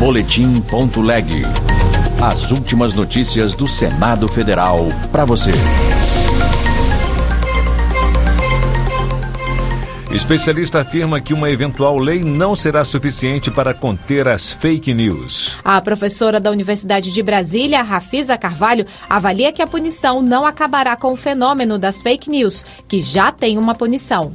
Boletim.leg. As últimas notícias do Senado Federal para você. Especialista afirma que uma eventual lei não será suficiente para conter as fake news. A professora da Universidade de Brasília, Rafisa Carvalho, avalia que a punição não acabará com o fenômeno das fake news, que já tem uma punição.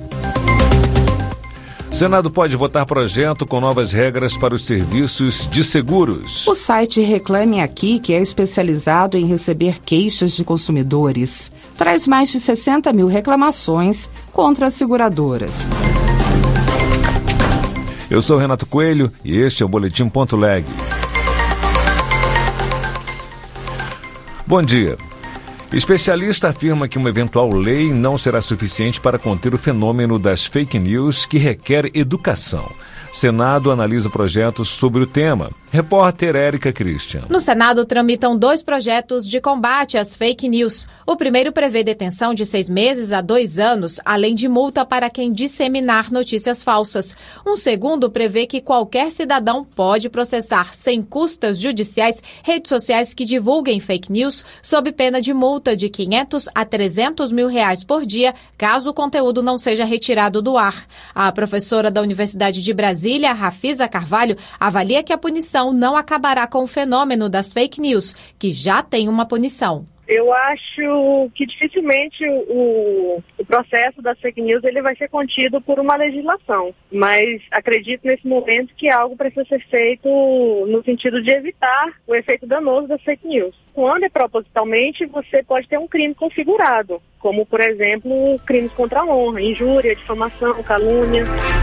Senado pode votar projeto com novas regras para os serviços de seguros. O site Reclame Aqui, que é especializado em receber queixas de consumidores, traz mais de 60 mil reclamações contra as seguradoras. Eu sou Renato Coelho e este é o Boletim.leg. Bom dia. Especialista afirma que uma eventual lei não será suficiente para conter o fenômeno das fake news, que requer educação. Senado analisa projetos sobre o tema. Repórter Érica Christian. No Senado tramitam 2 projetos de combate às fake news. O primeiro prevê detenção de 6 meses a 2 anos, além de multa para quem disseminar notícias falsas. Um segundo prevê que qualquer cidadão pode processar sem custas judiciais redes sociais que divulguem fake news, sob pena de multa de R$500 a R$300 mil por dia, caso o conteúdo não seja retirado do ar. A professora da Universidade de Brasília, Rafisa Carvalho, avalia que a punição não acabará com o fenômeno das fake news, que já tem uma punição. Eu acho que dificilmente o processo das fake news ele vai ser contido por uma legislação, mas acredito nesse momento que algo precisa ser feito no sentido de evitar o efeito danoso das fake news. Quando é propositalmente, você pode ter um crime configurado, como, por exemplo, crimes contra a honra, injúria, difamação, calúnia.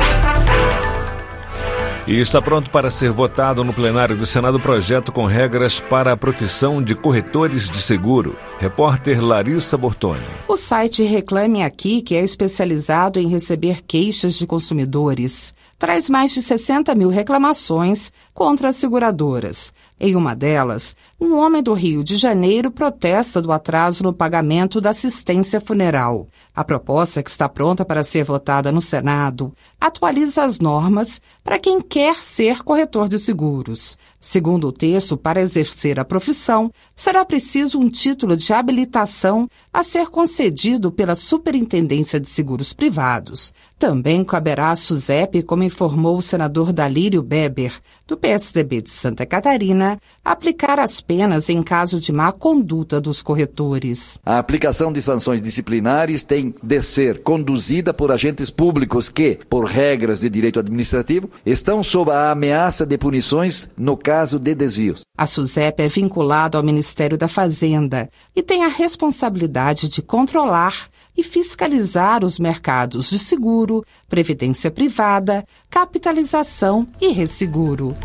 E está pronto para ser votado no plenário do Senado o projeto com regras para a profissão de corretores de seguro. Repórter Larissa Bortoni. O site Reclame Aqui, que é especializado em receber queixas de consumidores, traz mais de 60 mil reclamações contra as seguradoras. Em uma delas, um homem do Rio de Janeiro protesta do atraso no pagamento da assistência funeral. A proposta, que está pronta para ser votada no Senado, atualiza as normas para quem quer ser corretor de seguros. Segundo o texto, para exercer a profissão, será preciso um título de habilitação a ser concedido pela Superintendência de Seguros Privados. Também caberá à SUSEP, como informou o senador Dalírio Beber, do PSDB de Santa Catarina, aplicar as penas em caso de má conduta dos corretores. A aplicação de sanções disciplinares tem de ser conduzida por agentes públicos que, por regras de direito administrativo, estão sob a ameaça de punições no caso de desvios. A SUSEP é vinculada ao Ministério da Fazenda e tem a responsabilidade de controlar e fiscalizar os mercados de seguro, previdência privada, capitalização e resseguro.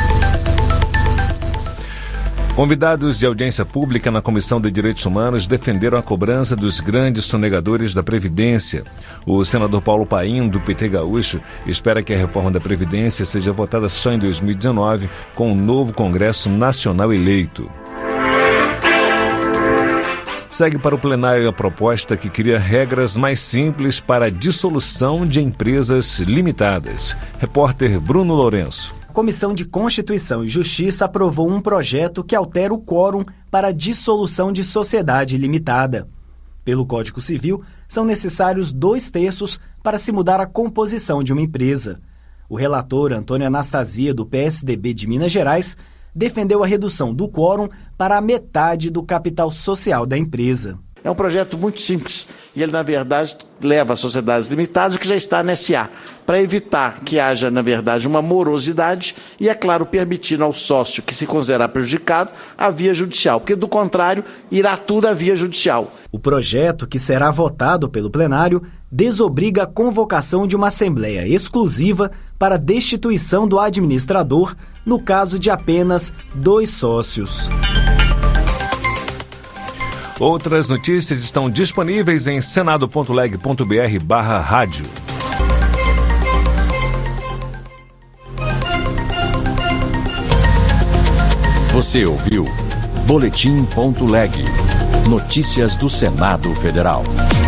Convidados de audiência pública na Comissão de Direitos Humanos defenderam a cobrança dos grandes sonegadores da Previdência. O senador Paulo Paim, do PT Gaúcho, espera que a reforma da Previdência seja votada só em 2019, com o novo Congresso Nacional eleito. Segue para o plenário a proposta que cria regras mais simples para a dissolução de empresas limitadas. Repórter Bruno Lourenço. A Comissão de Constituição e Justiça aprovou um projeto que altera o quórum para a dissolução de sociedade limitada. Pelo Código Civil, são necessários 2/3 para se mudar a composição de uma empresa. O relator Antônio Anastasia, do PSDB de Minas Gerais, defendeu a redução do quórum para a metade do capital social da empresa. É um projeto muito simples e ele, na verdade, leva a sociedades limitadas, o que já está na SA, para evitar que haja, na verdade, uma morosidade e, é claro, permitindo ao sócio que se considerar prejudicado a via judicial, porque, do contrário, irá tudo à via judicial. O projeto, que será votado pelo plenário, desobriga a convocação de uma assembleia exclusiva para destituição do administrador no caso de apenas 2 sócios. Outras notícias estão disponíveis em senado.leg.br/rádio. Você ouviu Boletim.leg. Notícias do Senado Federal.